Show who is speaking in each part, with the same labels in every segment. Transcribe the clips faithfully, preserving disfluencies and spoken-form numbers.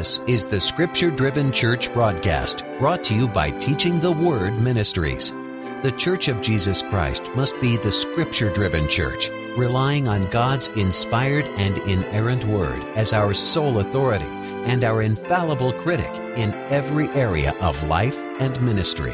Speaker 1: This is the Scripture-Driven Church broadcast, brought to you by Teaching the Word Ministries. The Church of Jesus Christ must be the Scripture-Driven Church, relying on God's inspired and inerrant Word as our sole authority and our infallible critic in every area of life and ministry.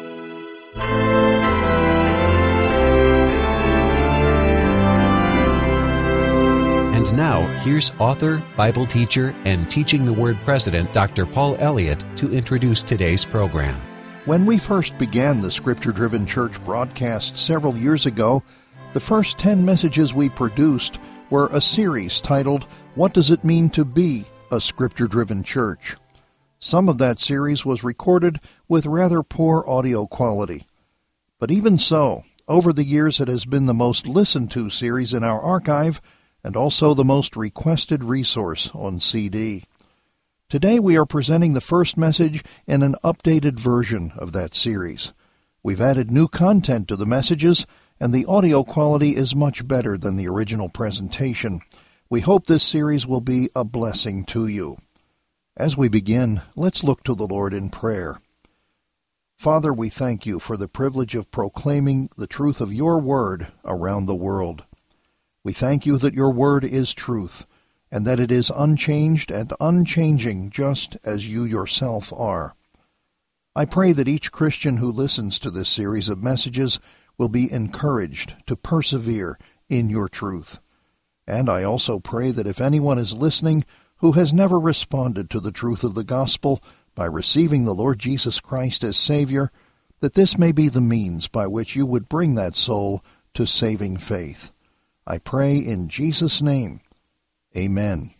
Speaker 1: And now, here's author, Bible teacher, and Teaching the Word president, Doctor Paul Elliott, to introduce today's program.
Speaker 2: When we first began the Scripture-Driven Church broadcast several years ago, the first ten messages we produced were a series titled, What Does It Mean to Be a Scripture-Driven Church? Some of that series was recorded with rather poor audio quality. But even so, over the years it has been the most listened to series in our archive and also the most requested resource on C D. Today we are presenting the first message in an updated version of that series. We've added new content to the messages, and the audio quality is much better than the original presentation. We hope this series will be a blessing to you. As we begin, let's look to the Lord in prayer. Father, we thank you for the privilege of proclaiming the truth of your word around the world. We thank you that your word is truth, and that it is unchanged and unchanging just as you yourself are. I pray that each Christian who listens to this series of messages will be encouraged to persevere in your truth. And I also pray that if anyone is listening who has never responded to the truth of the gospel by receiving the Lord Jesus Christ as Savior, that this may be the means by which you would bring that soul to saving faith. I pray in Jesus' name. Amen.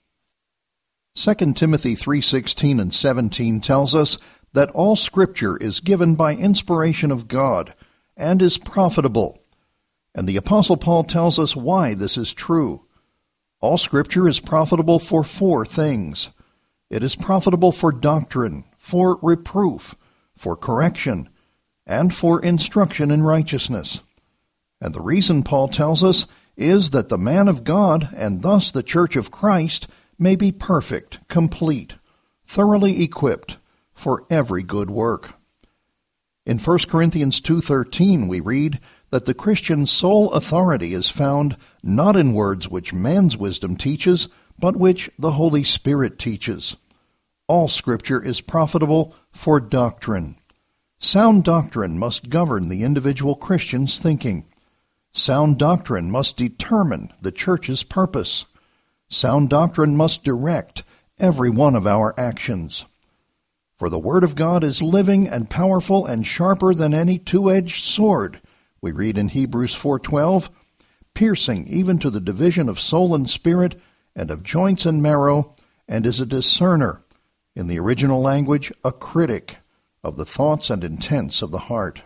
Speaker 2: Second Timothy three sixteen and seventeen tells us that all Scripture is given by inspiration of God and is profitable. And the Apostle Paul tells us why this is true. All Scripture is profitable for four things. It is profitable for doctrine, for reproof, for correction, and for instruction in righteousness. And the reason Paul tells us is that the man of God, and thus the church of Christ, may be perfect, complete, thoroughly equipped for every good work. In First Corinthians two thirteen we read that the Christian's sole authority is found not in words which man's wisdom teaches, but which the Holy Spirit teaches. All Scripture is profitable for doctrine. Sound doctrine must govern the individual Christian's thinking. Sound doctrine must determine the church's purpose. Sound doctrine must direct every one of our actions. For the Word of God is living and powerful and sharper than any two-edged sword, we read in Hebrews four twelve, piercing even to the division of soul and spirit and of joints and marrow, and is a discerner, in the original language, a critic of the thoughts and intents of the heart.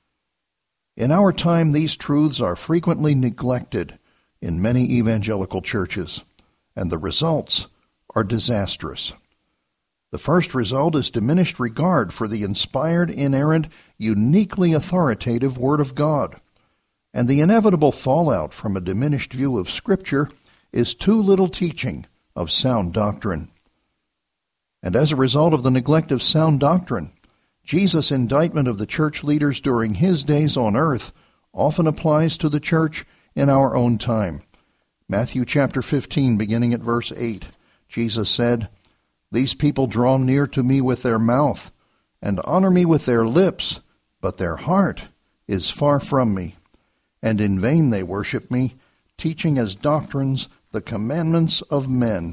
Speaker 2: In our time, these truths are frequently neglected in many evangelical churches, and the results are disastrous. The first result is diminished regard for the inspired, inerrant, uniquely authoritative Word of God. And the inevitable fallout from a diminished view of Scripture is too little teaching of sound doctrine. And as a result of the neglect of sound doctrine, Jesus' indictment of the church leaders during his days on earth often applies to the church in our own time. Matthew chapter fifteen, beginning at verse eight, Jesus said, These people draw near to me with their mouth, and honor me with their lips, but their heart is far from me. And in vain they worship me, teaching as doctrines the commandments of men.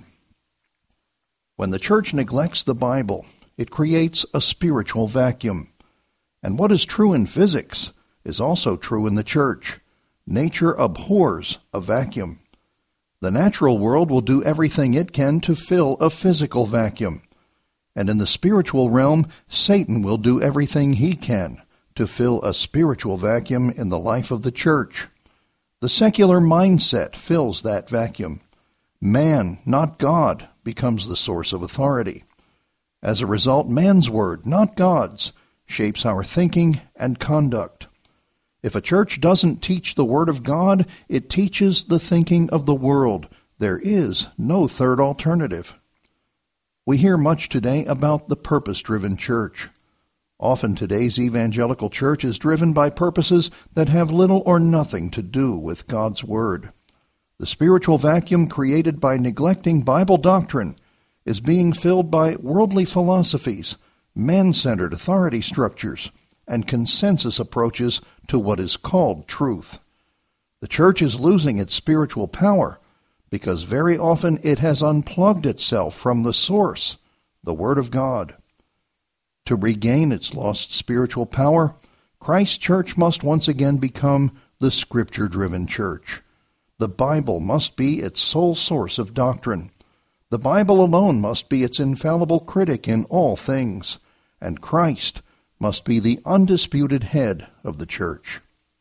Speaker 2: When the church neglects the Bible, it creates a spiritual vacuum. And what is true in physics is also true in the church. Nature abhors a vacuum. The natural world will do everything it can to fill a physical vacuum. And in the spiritual realm, Satan will do everything he can to fill a spiritual vacuum in the life of the church. The secular mindset fills that vacuum. Man, not God, becomes the source of authority. As a result, man's word, not God's, shapes our thinking and conduct. If a church doesn't teach the Word of God, it teaches the thinking of the world. There is no third alternative. We hear much today about the purpose-driven church. Often today's evangelical church is driven by purposes that have little or nothing to do with God's Word. The spiritual vacuum created by neglecting Bible doctrine is being filled by worldly philosophies, man-centered authority structures, and consensus approaches to what is called truth. The church is losing its spiritual power because very often it has unplugged itself from the source, the Word of God. To regain its lost spiritual power, Christ's church must once again become the Scripture-driven church. The Bible must be its sole source of doctrine. The Bible alone must be its infallible critic in all things, and Christ must be the undisputed head of the church.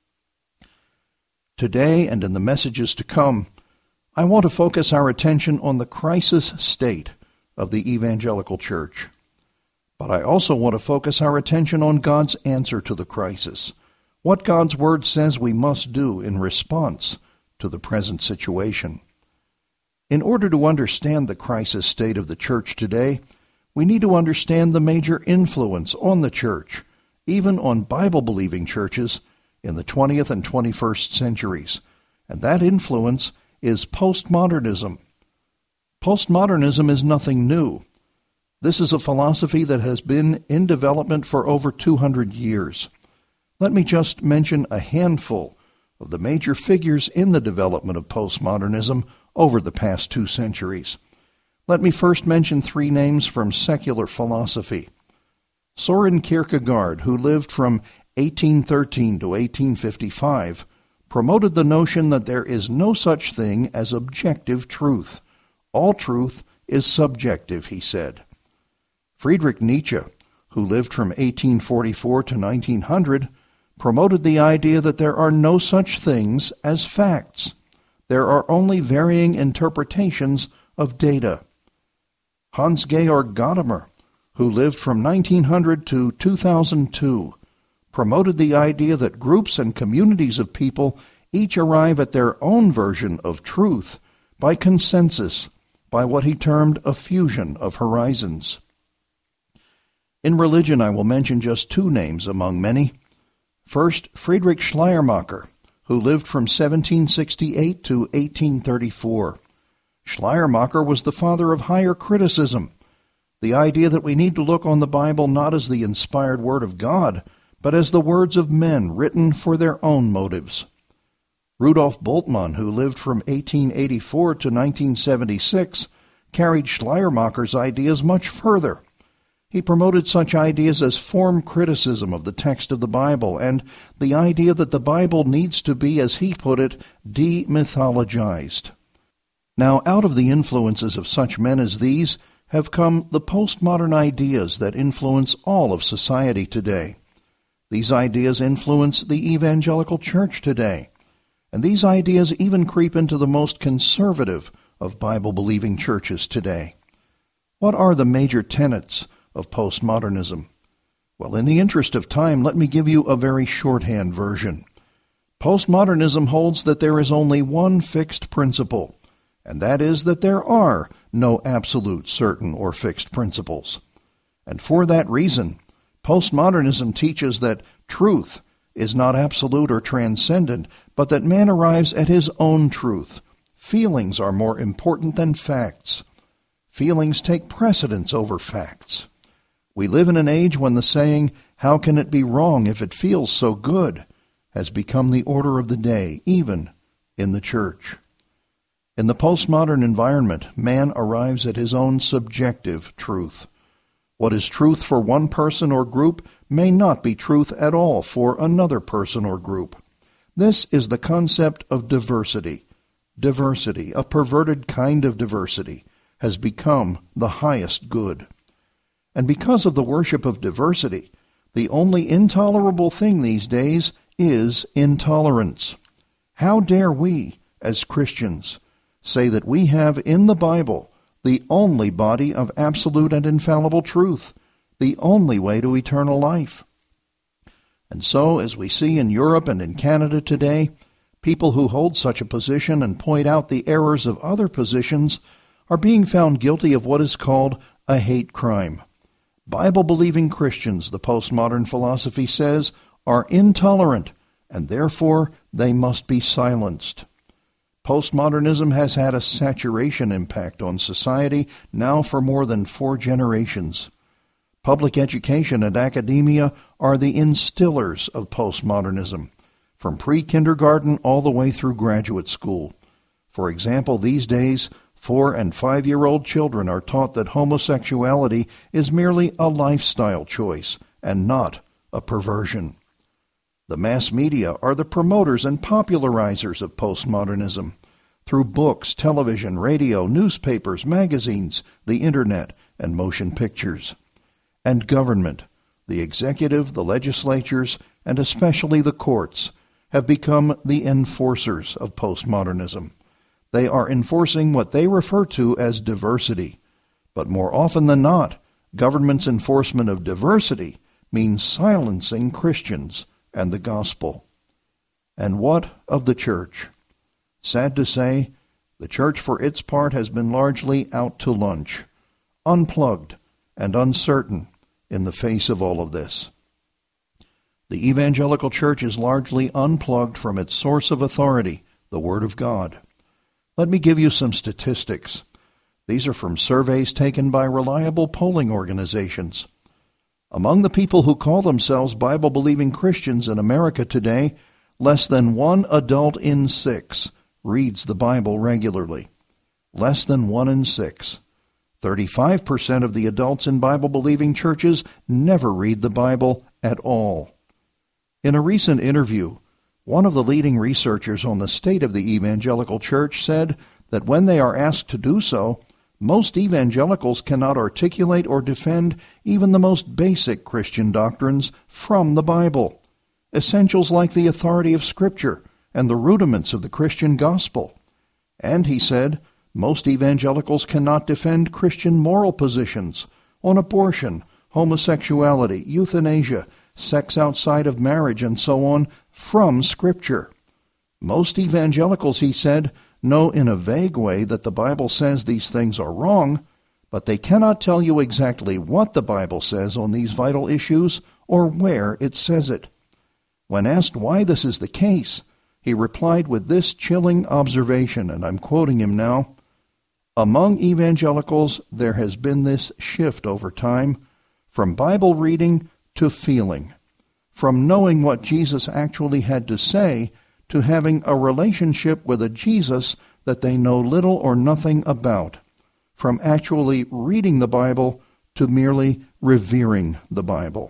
Speaker 2: Today and in the messages to come, I want to focus our attention on the crisis state of the evangelical church. But I also want to focus our attention on God's answer to the crisis, what God's Word says we must do in response to the present situation. In order to understand the crisis state of the church today, we need to understand the major influence on the church, even on Bible-believing churches, in the twentieth and twenty-first centuries, and that influence is postmodernism. Postmodernism is nothing new. This is a philosophy that has been in development for over two hundred years. Let me just mention a handful of the major figures in the development of postmodernism over the past two centuries. Let me first mention three names from secular philosophy. Soren Kierkegaard, who lived from eighteen thirteen to eighteen fifty-five, promoted the notion that there is no such thing as objective truth. All truth is subjective, he said. Friedrich Nietzsche, who lived from eighteen forty-four to nineteen hundred, promoted the idea that there are no such things as facts. There are only varying interpretations of data. Hans-Georg Gadamer, who lived from nineteen hundred to two thousand two, promoted the idea that groups and communities of people each arrive at their own version of truth by consensus, by what he termed a fusion of horizons. In religion, I will mention just two names among many. First, Friedrich Schleiermacher, who lived from seventeen sixty-eight to eighteen thirty-four. Schleiermacher was the father of higher criticism, the idea that we need to look on the Bible not as the inspired Word of God, but as the words of men written for their own motives. Rudolf Bultmann, who lived from eighteen eighty-four to nineteen seventy-six, carried Schleiermacher's ideas much further. He promoted such ideas as form criticism of the text of the Bible and the idea that the Bible needs to be, as he put it, demythologized. Now, out of the influences of such men as these have come the postmodern ideas that influence all of society today. These ideas influence the evangelical church today, and these ideas even creep into the most conservative of Bible-believing churches today. What are the major tenets of postmodernism? Well, in the interest of time, let me give you a very shorthand version. Postmodernism holds that there is only one fixed principle, and that is that there are no absolute, certain, or fixed principles. And for that reason, postmodernism teaches that truth is not absolute or transcendent, but that man arrives at his own truth. Feelings are more important than facts. Feelings take precedence over facts. We live in an age when the saying, "How can it be wrong if it feels so good?" has become the order of the day, even in the church. In the postmodern environment, man arrives at his own subjective truth. What is truth for one person or group may not be truth at all for another person or group. This is the concept of diversity. Diversity, a perverted kind of diversity, has become the highest good. And because of the worship of diversity, the only intolerable thing these days is intolerance. How dare we, as Christians, say that we have in the Bible the only body of absolute and infallible truth, the only way to eternal life? And so, as we see in Europe and in Canada today, people who hold such a position and point out the errors of other positions are being found guilty of what is called a hate crime. Bible-believing Christians, the postmodern philosophy says, are intolerant, and therefore they must be silenced. Postmodernism has had a saturation impact on society now for more than four generations. Public education and academia are the instillers of postmodernism, from pre-kindergarten all the way through graduate school. For example, these days, four- and five-year-old children are taught that homosexuality is merely a lifestyle choice and not a perversion. The mass media are the promoters and popularizers of postmodernism through books, television, radio, newspapers, magazines, the internet, and motion pictures. And government, the executive, the legislatures, and especially the courts, have become the enforcers of postmodernism. They are enforcing what they refer to as diversity. But more often than not, government's enforcement of diversity means silencing Christians and the gospel. And what of the church? Sad to say, the church for its part has been largely out to lunch, unplugged and uncertain in the face of all of this. The evangelical church is largely unplugged from its source of authority, the Word of God. Let me give you some statistics. These are from surveys taken by reliable polling organizations. Among the people who call themselves Bible-believing Christians in America today, less than one adult in six reads the Bible regularly. Less than one in six. thirty-five percent of the adults in Bible-believing churches never read the Bible at all. In a recent interview, one of the leading researchers on the state of the evangelical church said that when they are asked to do so, most evangelicals cannot articulate or defend even the most basic Christian doctrines from the Bible, essentials like the authority of Scripture and the rudiments of the Christian gospel. And, he said, most evangelicals cannot defend Christian moral positions on abortion, homosexuality, euthanasia, sex outside of marriage, and so on, from Scripture. Most evangelicals, he said, know in a vague way that the Bible says these things are wrong, but they cannot tell you exactly what the Bible says on these vital issues or where it says it. When asked why this is the case, he replied with this chilling observation, and I'm quoting him now, "Among evangelicals, there has been this shift over time from Bible reading to feeling, from knowing what Jesus actually had to say to having a relationship with a Jesus that they know little or nothing about, from actually reading the Bible to merely revering the Bible."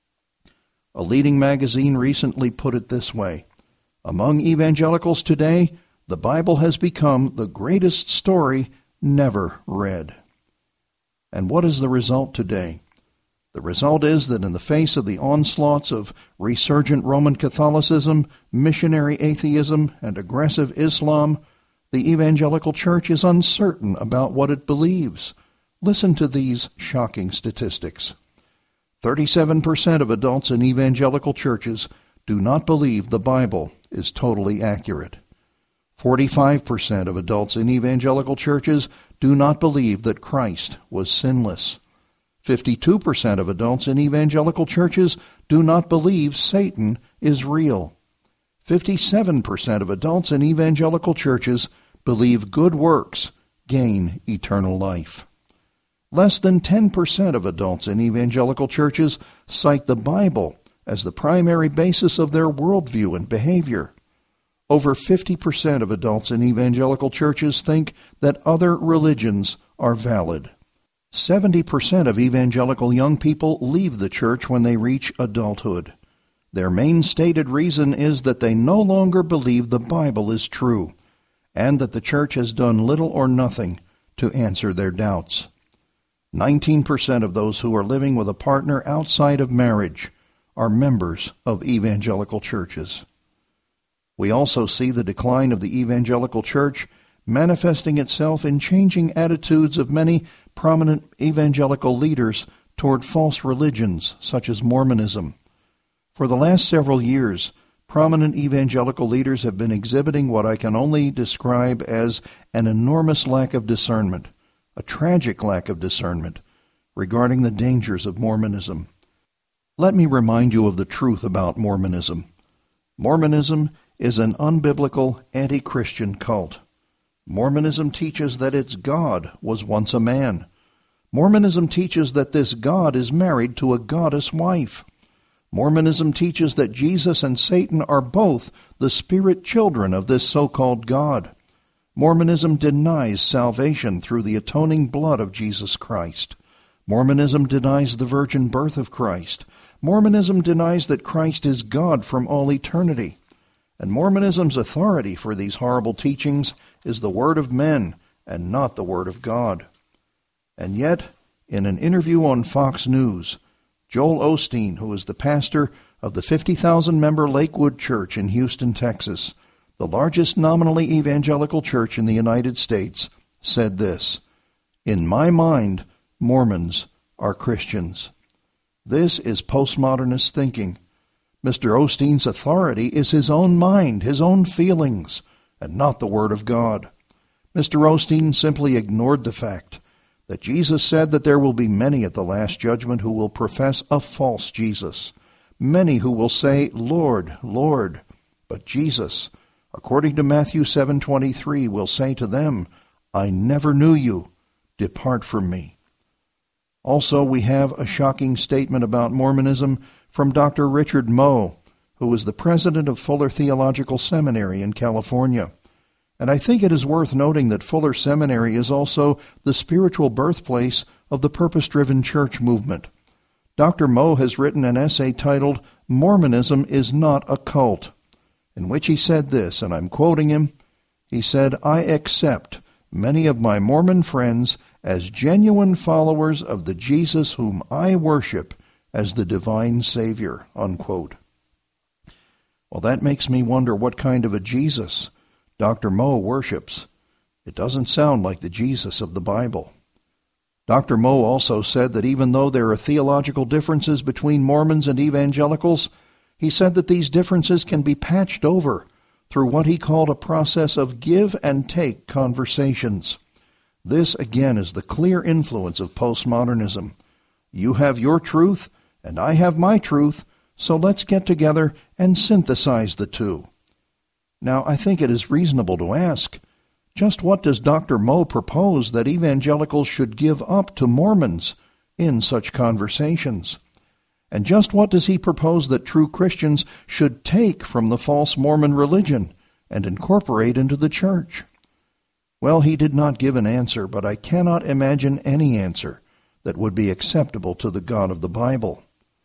Speaker 2: A leading magazine recently put it this way, "Among evangelicals today, the Bible has become the greatest story never read." And what is the result today? The result is that in the face of the onslaughts of resurgent Roman Catholicism, missionary atheism, and aggressive Islam, the evangelical church is uncertain about what it believes. Listen to these shocking statistics. thirty-seven percent of adults in evangelical churches do not believe the Bible is totally accurate. forty-five percent of adults in evangelical churches do not believe that Christ was sinless. fifty-two percent of adults in evangelical churches do not believe Satan is real. fifty-seven percent of adults in evangelical churches believe good works gain eternal life. Less than ten percent of adults in evangelical churches cite the Bible as the primary basis of their worldview and behavior. Over fifty percent of adults in evangelical churches think that other religions are valid. seventy percent of evangelical young people leave the church when they reach adulthood. Their main stated reason is that they no longer believe the Bible is true, and that the church has done little or nothing to answer their doubts. nineteen percent of those who are living with a partner outside of marriage are members of evangelical churches. We also see the decline of the evangelical church manifesting itself in changing attitudes of many prominent evangelical leaders toward false religions such as Mormonism. For the last several years, prominent evangelical leaders have been exhibiting what I can only describe as an enormous lack of discernment, a tragic lack of discernment, regarding the dangers of Mormonism. Let me remind you of the truth about Mormonism. Mormonism is an unbiblical, anti-Christian cult. Mormonism teaches that its God was once a man. Mormonism teaches that this God is married to a goddess wife. Mormonism teaches that Jesus and Satan are both the spirit children of this so-called God. Mormonism denies salvation through the atoning blood of Jesus Christ. Mormonism denies the virgin birth of Christ. Mormonism denies that Christ is God from all eternity. And Mormonism's authority for these horrible teachings is the word of men and not the word of God. And yet, in an interview on Fox News, Joel Osteen, who is the pastor of the fifty thousand member Lakewood Church in Houston, Texas, the largest nominally evangelical church in the United States, said this, "In my mind, Mormons are Christians." This is postmodernist thinking. Mister Osteen's authority is his own mind, his own feelings, and not the Word of God. Mister Osteen simply ignored the fact that Jesus said that there will be many at the last judgment who will profess a false Jesus, many who will say, "Lord, Lord," but Jesus, according to Matthew seven twenty-three, will say to them, "I never knew you. Depart from me." Also, we have a shocking statement about Mormonism from Doctor Richard Moe, who is the president of Fuller Theological Seminary in California. And I think it is worth noting that Fuller Seminary is also the spiritual birthplace of the purpose-driven church movement. Doctor Moe has written an essay titled, "Mormonism is Not a Cult," in which he said this, and I'm quoting him. He said, "I accept many of my Mormon friends as genuine followers of the Jesus whom I worship as the divine Savior," unquote. Well, that makes me wonder what kind of a Jesus Doctor Moe worships. It doesn't sound like the Jesus of the Bible. Doctor Moe also said that even though there are theological differences between Mormons and evangelicals, he said that these differences can be patched over through what he called a process of give and take conversations. This, again, is the clear influence of postmodernism. You have your truth, and I have my truth, so let's get together and synthesize the two. Now, I think it is reasonable to ask, just what does Doctor Moe propose that evangelicals should give up to Mormons in such conversations? And just what does he propose that true Christians should take from the false Mormon religion and incorporate into the church? Well, he did not give an answer, but I cannot imagine any answer that would be acceptable to the God of the Bible.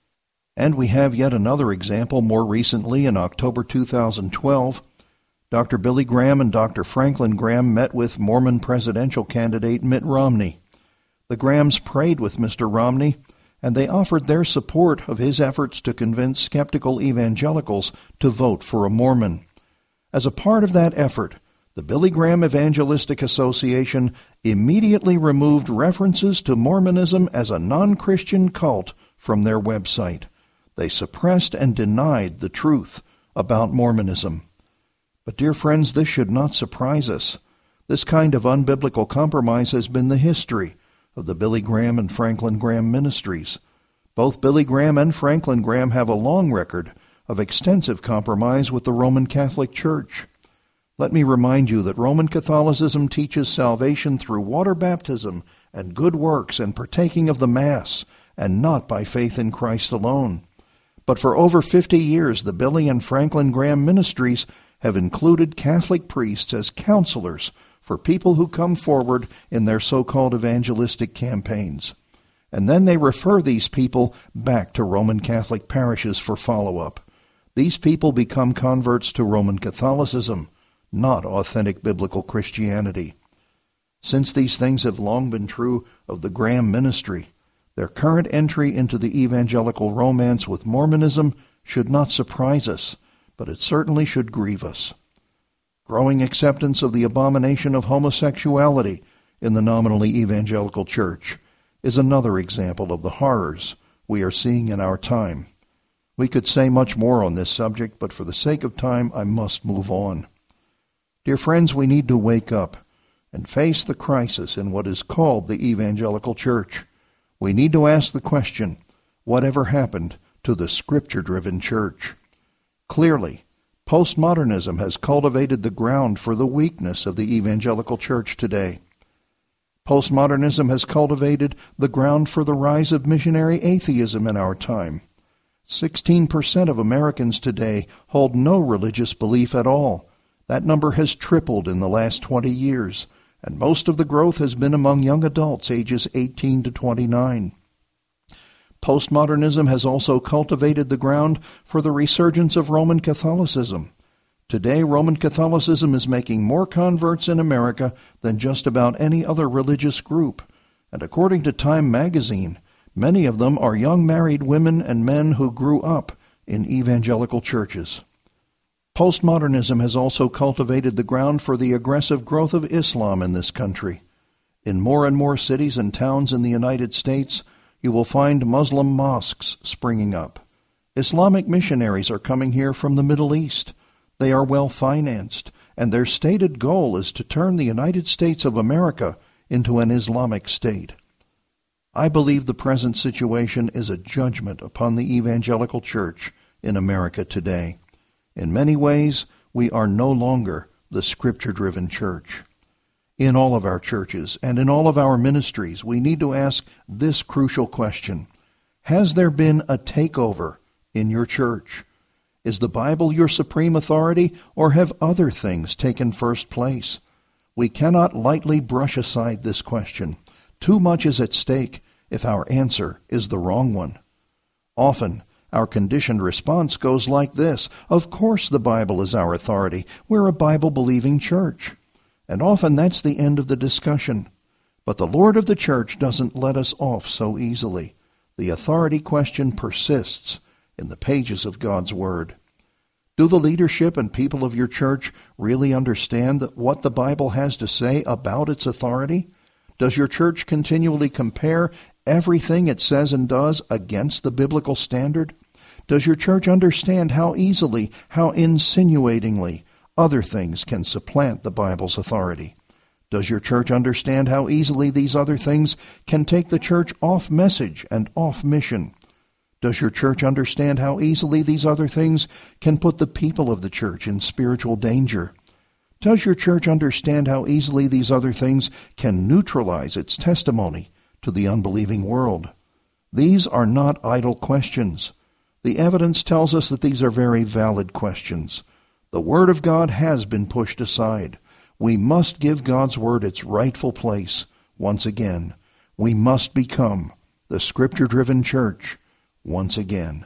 Speaker 2: And we have yet another example more recently in October two thousand twelve. Doctor Billy Graham and Doctor Franklin Graham met with Mormon presidential candidate Mitt Romney. The Grahams prayed with Mister Romney, and they offered their support of his efforts to convince skeptical evangelicals to vote for a Mormon. As a part of that effort, the Billy Graham Evangelistic Association immediately removed references to Mormonism as a non-Christian cult from their website. They suppressed and denied the truth about Mormonism. But, dear friends, this should not surprise us. This kind of unbiblical compromise has been the history of the Billy Graham and Franklin Graham ministries. Both Billy Graham and Franklin Graham have a long record of extensive compromise with the Roman Catholic Church. Let me remind you that Roman Catholicism teaches salvation through water baptism and good works and partaking of the Mass, and not by faith in Christ alone. But for over fifty years, the Billy and Franklin Graham ministries have included Catholic priests as counselors for people who come forward in their so-called evangelistic campaigns. And then they refer these people back to Roman Catholic parishes for follow-up. These people become converts to Roman Catholicism, not authentic biblical Christianity. Since these things have long been true of the Graham ministry, their current entry into the evangelical romance with Mormonism should not surprise us, but it certainly should grieve us. Growing acceptance of the abomination of homosexuality in the nominally evangelical church is another example of the horrors we are seeing in our time. We could say much more on this subject, but for the sake of time, I must move on. Dear friends, we need to wake up and face the crisis in what is called the evangelical church. We need to ask the question, whatever happened to the Scripture-driven church? Clearly, postmodernism has cultivated the ground for the weakness of the evangelical church today. Postmodernism has cultivated the ground for the rise of missionary atheism in our time. sixteen percent of Americans today hold no religious belief at all. That number has tripled in the last twenty years, and most of the growth has been among young adults ages eighteen to twenty-nine. Postmodernism has also cultivated the ground for the resurgence of Roman Catholicism. Today, Roman Catholicism is making more converts in America than just about any other religious group, and according to Time magazine, many of them are young married women and men who grew up in evangelical churches. Postmodernism has also cultivated the ground for the aggressive growth of Islam in this country. In more and more cities and towns in the United States, you will find Muslim mosques springing up. Islamic missionaries are coming here from the Middle East. They are well-financed, and their stated goal is to turn the United States of America into an Islamic state. I believe the present situation is a judgment upon the evangelical church in America today. In many ways, we are no longer the Scripture-driven church. In all of our churches and in all of our ministries, we need to ask this crucial question: has there been a takeover in your church? Is the Bible your supreme authority, or have other things taken first place? We cannot lightly brush aside this question. Too much is at stake if our answer is the wrong one. Often, our conditioned response goes like this: of course the Bible is our authority. We're a Bible-believing church. And often that's the end of the discussion. But the Lord of the church doesn't let us off so easily. The authority question persists in the pages of God's Word. Do the leadership and people of your church really understand that what the Bible has to say about its authority? Does your church continually compare everything it says and does against the biblical standard? Does your church understand how easily, how insinuatingly other things can supplant the Bible's authority? Does your church understand how easily these other things can take the church off message and off mission? Does your church understand how easily these other things can put the people of the church in spiritual danger? Does your church understand how easily these other things can neutralize its testimony to the unbelieving world? These are not idle questions. The evidence tells us that these are very valid questions. The Word of God has been pushed aside. We must give God's Word its rightful place once again. We must become the Scripture-driven church once again.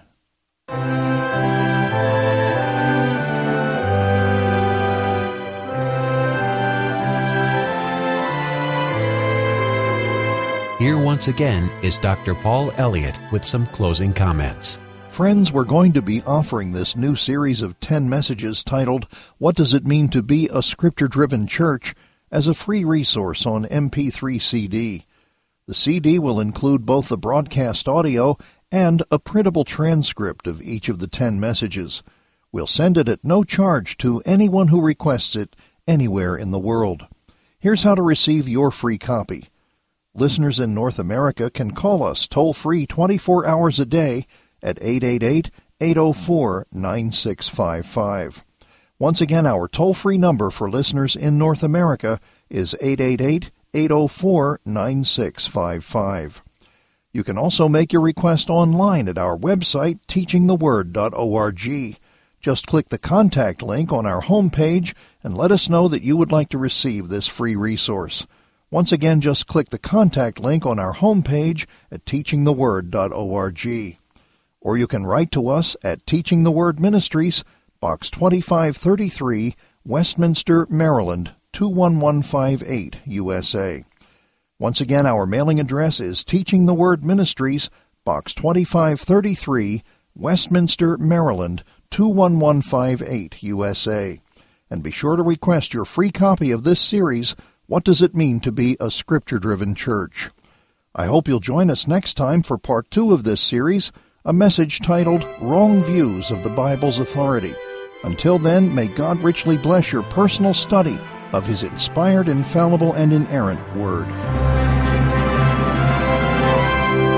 Speaker 1: Here once again is Doctor Paul Elliott with some closing comments.
Speaker 2: Friends, we're going to be offering this new series of ten messages titled, What Does It Mean to Be a Scripture-Driven Church?, as a free resource on M P three C D. The C D will include both the broadcast audio and a printable transcript of each of the ten messages. We'll send it at no charge to anyone who requests it anywhere in the world. Here's how to receive your free copy. Listeners in North America can call us toll-free twenty-four hours a day at eight eight eight, eight oh four, nine six five five. Once again, our toll-free number for listeners in North America is eight eight eight, eight oh four, nine six five five. You can also make your request online at our website, teaching the word dot org. Just click the contact link on our homepage and let us know that you would like to receive this free resource. Once again, just click the contact link on our homepage at teaching the word dot org. Or you can write to us at Teaching the Word Ministries, Box twenty-five thirty-three, Westminster, Maryland, two one one five eight, U S A. Once again, our mailing address is Teaching the Word Ministries, Box twenty-five thirty-three, Westminster, Maryland, two one one five eight, U S A. And be sure to request your free copy of this series, What Does It Mean to Be a Scripture-Driven Church? I hope you'll join us next time for part two of this series, a message titled, Wrong Views of the Bible's Authority. Until then, may God richly bless your personal study of His inspired, infallible, and inerrant Word.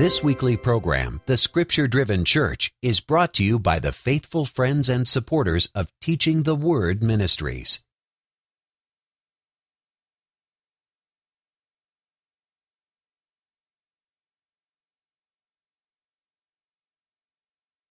Speaker 1: This weekly program, The Scripture Driven Church, is brought to you by the faithful friends and supporters of Teaching the Word Ministries.